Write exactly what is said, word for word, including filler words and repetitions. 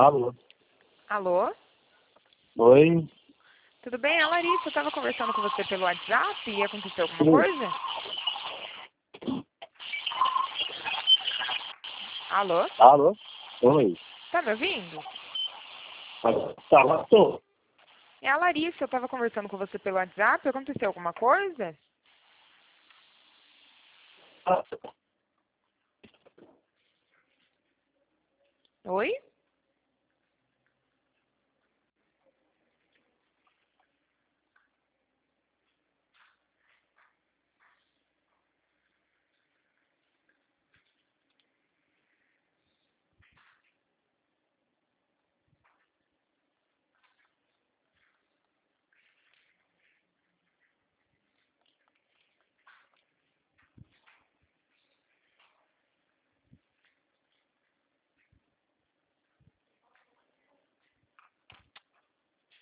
Alô? Alô? Oi? Tudo bem? É a Larissa. Eu estava conversando com você pelo WhatsApp e aconteceu alguma Sim. coisa? Alô? Alô? Oi? Tá me ouvindo? Tá lá, tô. É a Larissa. Eu estava conversando com você pelo WhatsApp. Aconteceu alguma coisa? Oi?